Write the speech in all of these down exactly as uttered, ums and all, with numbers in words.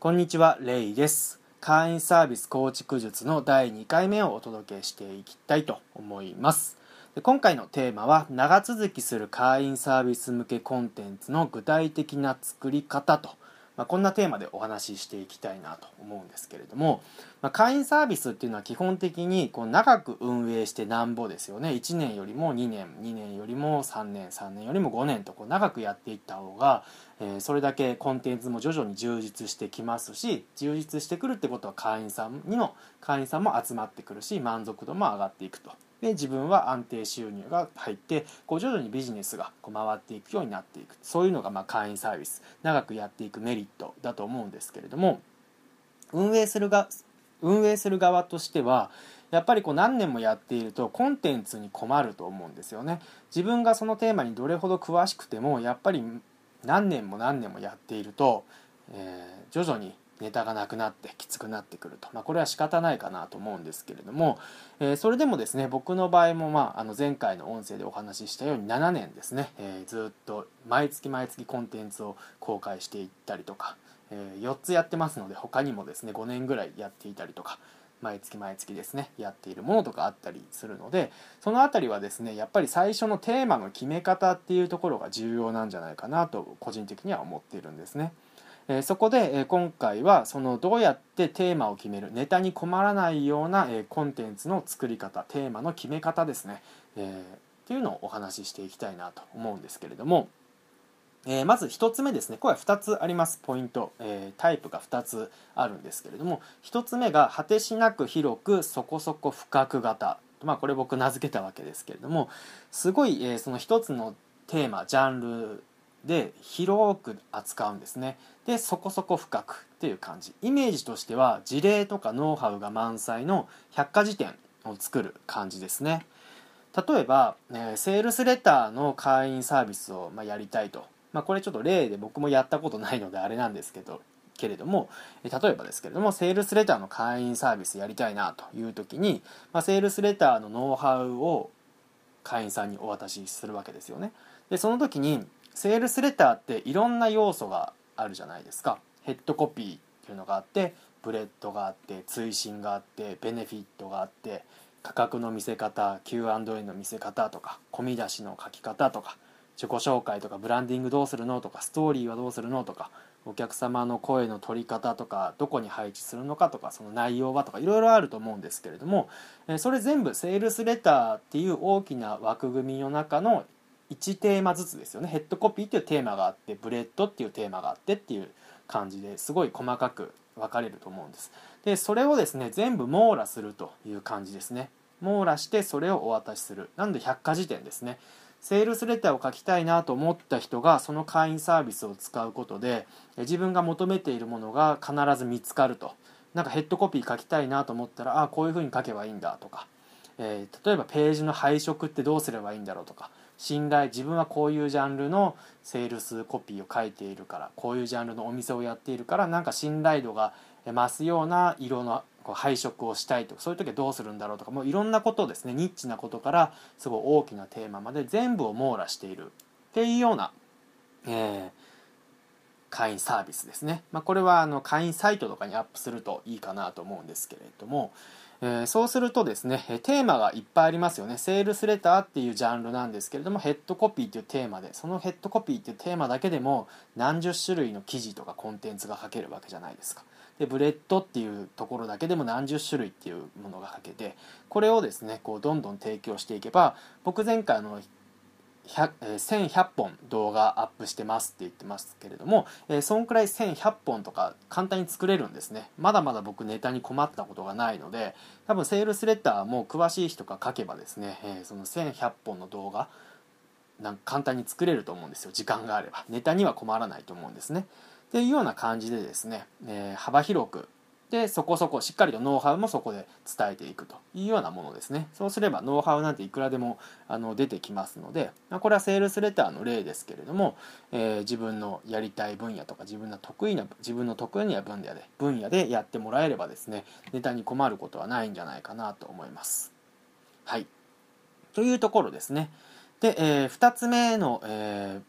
こんにちは、レイです。会員サービス構築術のだいにかいめをお届けしていきたいと思います。で今回のテーマは、長続きする会員サービス向けコンテンツの具体的な作り方と、まあ、こんなテーマでお話ししていきたいなと思うんですけれども、まあ、会員サービスっていうのは基本的にこう長く運営してなんぼですよね。いちねんよりもにねん、にねんよりもさんねん、さんねんよりもごねんとこう長くやっていった方が、えー、それだけコンテンツも徐々に充実してきますし、充実してくるってことは会員さんにの会員さんも集まってくるし、満足度も上がっていくと。で自分は安定収入が入ってこう徐々にビジネスがこう回っていくようになっていく、そういうのがまあ会員サービス長くやっていくメリットだと思うんですけれども、運営するが運営する側としてはやっぱりこう何年もやっているとコンテンツに困ると思うんですよね。自分がそのテーマにどれほど詳しくてもやっぱり何年も何年もやっていると、えー、徐々にネタがなくなってきつくなってくると、まあ、これは仕方ないかなと思うんですけれども、えー、それでもですね、僕の場合も、まあ、あの前回の音声でお話ししたようにななねんですね、えー、ずっと毎月毎月コンテンツを公開していったりとか、えー、よっつやってますので他にもですねごねんぐらいやっていたりとか、毎月毎月ですねやっているものとかあったりするので、そのあたりはですねやっぱり最初のテーマの決め方っていうところが重要なんじゃないかなと個人的には思っているんですね。えー、そこで、えー、今回はそのどうやってテーマを決める、ネタに困らないような、えー、コンテンツの作り方、テーマの決め方ですね、えー、っていうのをお話ししていきたいなと思うんですけれども、えー、まずひとつめですね。これはふたつあります。ポイント、えー、タイプがふたつあるんですけれども、ひとつめが果てしなく広くそこそこ深く型、まあこれ僕名付けたわけですけれども、すごい、えー、そのひとつのテーマジャンルで広く扱うんですね。でそこそこ深くっていう感じ。イメージとしては事例とかノウハウが満載の百科事典を作る感じですね。例えば、えー、セールスレターの会員サービスを、まあ、やりたいと、まあ、これちょっと例で僕もやったことないのであれなんですけどけれども、えー、例えばですけれども、セールスレターの会員サービスやりたいなという時に、まあ、セールスレターのノウハウを会員さんにお渡しするわけですよね。でその時にセールスレターっていろんな要素があるじゃないですか。ヘッドコピーっていうのがあって、ブレッドがあって、追伸があって、ベネフィットがあって、価格の見せ方、 キューアンドエー の見せ方とか、込み出しの書き方とか、自己紹介とか、ブランディングどうするのとか、ストーリーはどうするのとか、お客様の声の取り方とか、どこに配置するのかとか、その内容はとか、いろいろあると思うんですけれども、それ全部セールスレターっていう大きな枠組みの中のいちテーマずつですよね。ヘッドコピーっていうテーマがあって、ブレッドっていうテーマがあってっていう感じですごい細かく分かれると思うんです。でそれをですね全部網羅するという感じですね。網羅してそれをお渡しする。なので百科事典ですね。セールスレターを書きたいなと思った人がその会員サービスを使うことで自分が求めているものが必ず見つかると。なんかヘッドコピー書きたいなと思ったら、ああこういう風に書けばいいんだとか、えー、例えばページの配色ってどうすればいいんだろうとか、信頼、自分はこういうジャンルのセールスコピーを書いているから、こういうジャンルのお店をやっているから、なんか信頼度が増すような色のこう配色をしたいとか、そういう時はどうするんだろうとか、もういろんなことをですね、ニッチなことからすごい大きなテーマまで全部を網羅しているっていうような、えー、会員サービスですね。まあ、これはあの会員サイトとかにアップするといいかなと思うんですけれども、えー、そうするとですね、テーマがいっぱいありますよね。セールスレターっていうジャンルなんですけれども、ヘッドコピーっていうテーマで、そのヘッドコピーっていうテーマだけでも何十種類の記事とかコンテンツが書けるわけじゃないですか。でブレッドっていうところだけでも何十種類っていうものが書けて、これをですねこうどんどん提供していけば、僕前回のせんひゃっぽん動画アップしてますって言ってますけれども、えー、そんくらいせんひゃっぽんとか簡単に作れるんですね。まだまだ僕ネタに困ったことがないので、多分セールスレターも詳しい人が書けばですね、えー、そのせんひゃっぽんの動画なんか簡単に作れると思うんですよ。時間があればネタには困らないと思うんですね。っていうような感じでですね、えー、幅広くでそこそこしっかりとノウハウもそこで伝えていくというようなものですね。そうすればノウハウなんていくらでもあの出てきますので、これはセールスレターの例ですけれども、えー、自分のやりたい分野とか自分の得意な自分の得意な分野で分野でやってもらえればですね、ネタに困ることはないんじゃないかなと思います。はい、というところですね。で、えー、ふたつめの、えー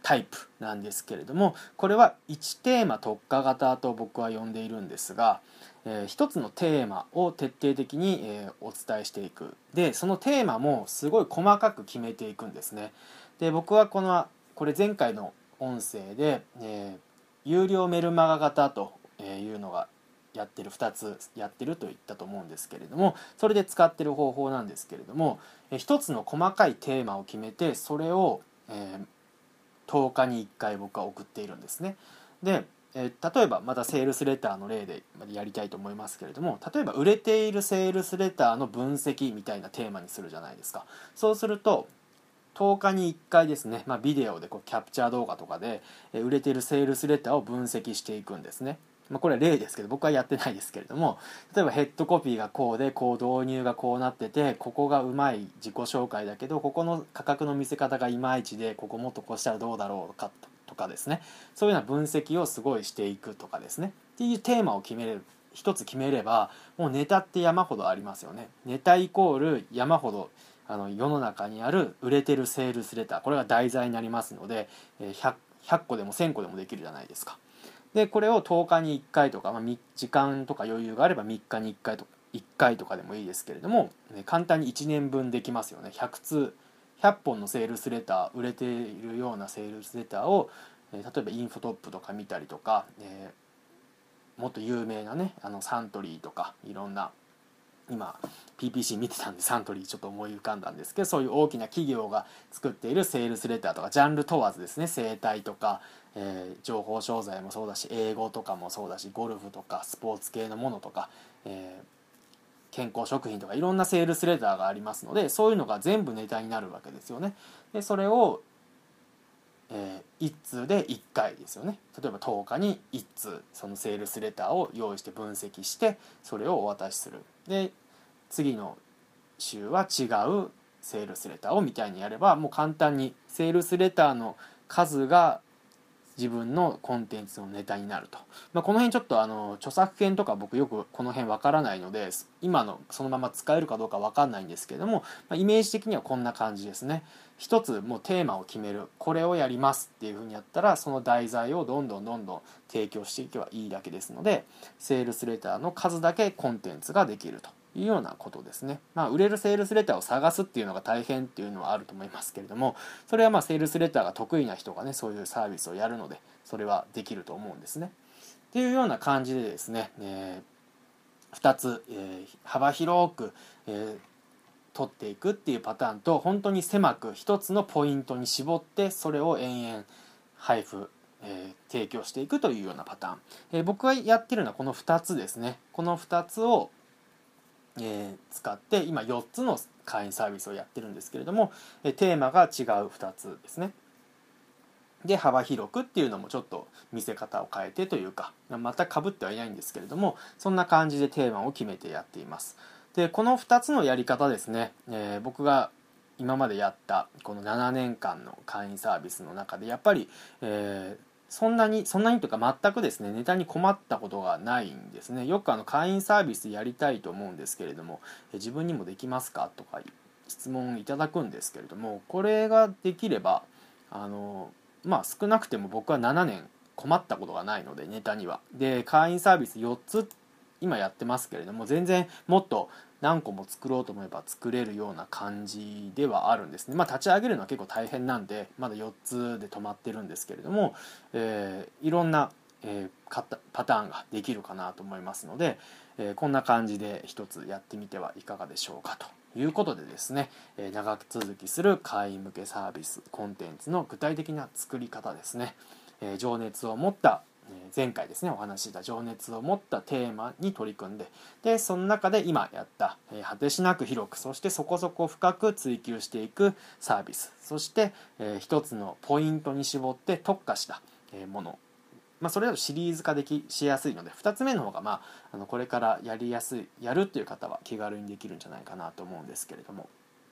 タイプなんですけれども、これはいちテーマ特化型と僕は呼んでいるんですが、えー、ひとつのテーマを徹底的に、えー、お伝えしていく。でそのテーマもすごい細かく決めていくんですね。で僕はこのこれ前回の音声で、えー、有料メルマガ型というのがやってるふたつやってると言ったと思うんですけれども、それで使ってる方法なんですけれども、ひとつの細かいテーマを決めて、それを、えー、とおかにいっかい僕は送っているんですね。で、えー、例えばまたセールスレターの例でやりたいと思いますけれども、例えば売れているセールスレターの分析みたいなテーマにするじゃないですか。そうするととおかにいっかいですね、まあ、ビデオでこうキャプチャー動画とかで売れているセールスレターを分析していくんですね。まあ、これは例ですけど僕はやってないですけれども、例えばヘッドコピーがこうでこう導入がこうなってて、ここがうまい自己紹介だけどここの価格の見せ方がいまいちで、ここもっとこうしたらどうだろうかとかですね、そういうような分析をすごいしていくとかですねっていうテーマを決めれる一つ決めれば、もうネタって山ほどありますよね。ネタイコール山ほどあの世の中にある売れてるセールスレター、これが題材になりますので ひゃく, ひゃっこでもせんこでもできるじゃないですか。でこれをとおかにいっかいとか、まあ、時間とか余裕があればみっかにいっかいとかいっかいとかでもいいですけれども、ね、簡単にいちねんぶんできますよね。ひゃくつうひゃっぽんのセールスレター、売れているようなセールスレターを、えー、例えばインフォトップとか見たりとか、えー、もっと有名なねあのサントリーとかいろんな、今 ピーピーシー 見てたんでサントリーちょっと思い浮かんだんですけど、そういう大きな企業が作っているセールスレターとか、ジャンル問わずですね、生態とか、えー、情報商材もそうだし、英語とかもそうだし、ゴルフとかスポーツ系のものとか、えー、健康食品とかいろんなセールスレターがありますので、そういうのが全部ネタになるわけですよね。でそれを、えー、いっつうでいっかいですよね。例えばとおかにいっつうそのセールスレターを用意して分析して、それをお渡しする。で次の週は違うセールスレターをみたいにやれば、もう簡単にセールスレターの数が自分のコンテンツのネタになると。まあ、この辺ちょっとあの著作権とか僕よくこの辺わからないので、今のそのまま使えるかどうかわかんないんですけれども、まあ、イメージ的にはこんな感じですね。一つもうテーマを決める、これをやりますっていうふうにやったら、その題材をどんどんどんどん提供していけばいいだけですので、セールスレターの数だけコンテンツができるというようなことですね。まあ、売れるセールスレターを探すっていうのが大変っていうのはあると思いますけれども、それはまあセールスレターが得意な人がねそういうサービスをやるので、それはできると思うんですね。っていうような感じでですね、えー、ふたつ、えー、幅広く、えー、取っていくっていうパターンと、本当に狭くひとつのポイントに絞ってそれを延々配布、えー、提供していくというようなパターン、えー、僕がやってるのはこのふたつですね。このふたつをえー、使って今よっつの会員サービスをやってるんですけれども、えテーマが違うふたつですね。で幅広くっていうのもちょっと見せ方を変えてというか、また被ってはいないんですけれども、そんな感じでテーマを決めてやっています。でこのふたつのやり方ですね、えー、僕が今までやったこのななねんかんの会員サービスの中でやっぱり、えーそんなにそんなにというか全くですねネタに困ったことがないんですね。よくあの会員サービスやりたいと思うんですけれども、え自分にもできますかとか質問いただくんですけれども、これができればあのまあ少なくても僕はななねん困ったことがないので、ネタには。で会員サービスよっつ今やってますけれども、全然もっと何個も作ろうと思えば作れるような感じではあるんですね。まあ立ち上げるのは結構大変なんでまだよっつで止まってるんですけれども、えー、いろんな、えー、パターンができるかなと思いますので、えー、こんな感じで一つやってみてはいかがでしょうかということでですね、えー、長続きする会員向けサービスコンテンツの具体的な作り方ですね、えー、情熱を持った前回ですねお話しした情熱を持ったテーマに取り組んで、でその中で今やった、えー、果てしなく広く、そしてそこそこ深く追求していくサービス、そして、えー、一つのポイントに絞って特化した、えー、もの、まあ、それだとシリーズ化できしやすいのでふたつめの方が、まあ、あのこれからやりやすいやるっていう方は気軽にできるんじゃないかなと思うんですけれども、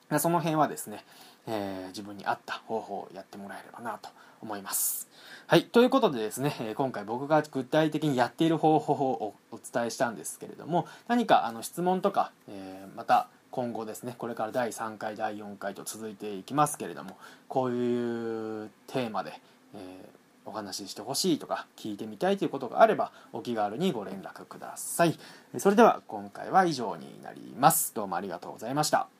その辺はですね、えー、自分に合った方法をやってもらえればなと思います。はい、ということでですね、今回僕が具体的にやっている方法をお伝えしたんですけれども、何かあの質問とか、えー、また今後ですね、これからだいさんかいだいよんかいと続いていきますけれども、こういうテーマで、えーお話ししてほしいとか聞いてみたいということがあればお気軽にご連絡ください。それでは今回は以上になります。どうもありがとうございました。